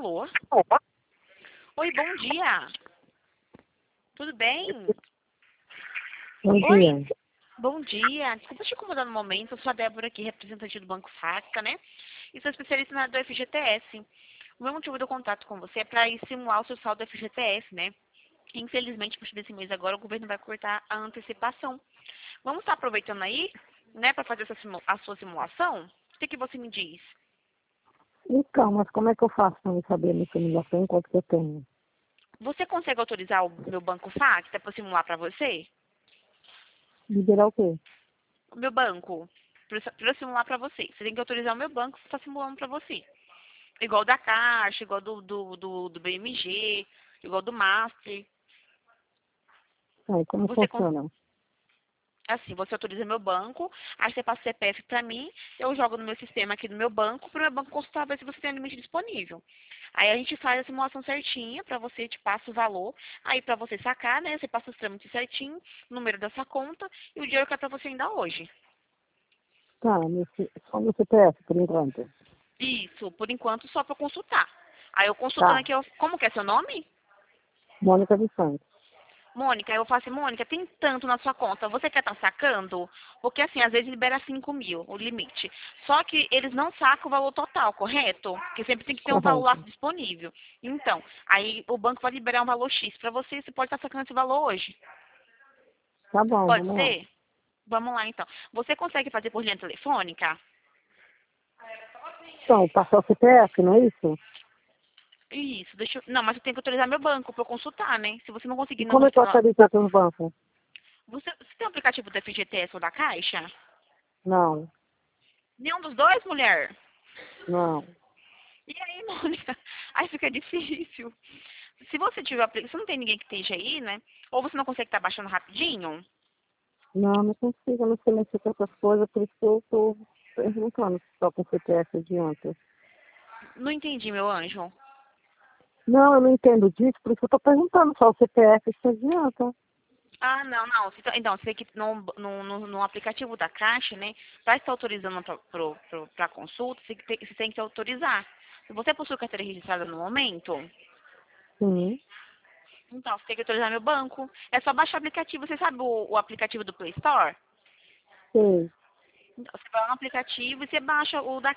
Alô? Oi, bom dia. Tudo bem? Bom Oi, dia. bom dia. Desculpa te incomodar no momento. Eu sou a Débora aqui, representante do Banco Safra, né? E sou especialista na área do FGTS. O meu motivo do contato com você é para simular o seu saldo do FGTS, né? Infelizmente, a partir desse mês agora, o governo vai cortar a antecipação. Vamos estar aproveitando aí, né, para fazer a sua simulação? O que você me diz? Então, mas como é que eu faço para me saber a minha simulação, quanto que eu tenho? Você consegue autorizar o meu banco Safra para simular para você? Liberar o quê? O meu banco, para eu simular para você. Você tem que autorizar o meu banco para estar simulando para você. Igual da Caixa, igual do BMG, igual do Master. Aí, como Você, funciona? assim, você autoriza meu banco, aí você passa o CPF para mim, eu jogo no meu sistema aqui do meu banco, para o meu banco consultar ver se você tem um limite disponível. Aí a gente faz a simulação certinha, para você, te passa o valor, aí para você sacar, né, você passa os trâmites certinho, o número da sua conta e o dinheiro que é para você ainda hoje. Tá, só meu CPF, por enquanto. Isso, por enquanto, só para consultar. Aí eu consultando Tá. aqui, como que é seu nome? Mônica dos Santos. Mônica, eu falo assim, Mônica, tem tanto na sua conta, você quer estar sacando? Porque assim, às vezes libera 5.000, o limite. Só que eles não sacam o valor total, correto? Porque sempre tem que ter um valor lá Correto. disponível. Então, aí o banco vai liberar um valor X para você, você pode estar sacando esse valor hoje. Tá bom, Pode vamos lá. ser? Vamos lá então. Você consegue fazer por linha telefônica? Então, passar o CPF, não é isso? Isso, deixa eu... Não, mas eu tenho que autorizar meu banco para eu consultar, né? Se você não E conseguir, não... como é que eu acredito nos bancos? Você tem o aplicativo da FGTS ou da Caixa? Não, Nenhum dos dois, mulher? não. E aí, Mônica? Aí fica difícil. Se você tiver aplicativo, se não tem ninguém que esteja aí, né? Ou você não consegue estar baixando rapidinho? Não, não consigo, eu não sei mexer com essas coisas, por isso que eu tô perguntando se só com CPF adianta. Não entendi, meu anjo. Não, eu não entendo disso, por isso que eu tô perguntando só o CPF se adianta. Ah, não, não. Então, você tem que no aplicativo da Caixa, né? Para estar autorizando para consulta, você tem que autorizar. Se você possui carteira registrada no momento, Sim, então você tem que autorizar meu banco. É só baixar o aplicativo. Você sabe o aplicativo do Play Store? sei. Então, você vai lá no aplicativo e você baixa o da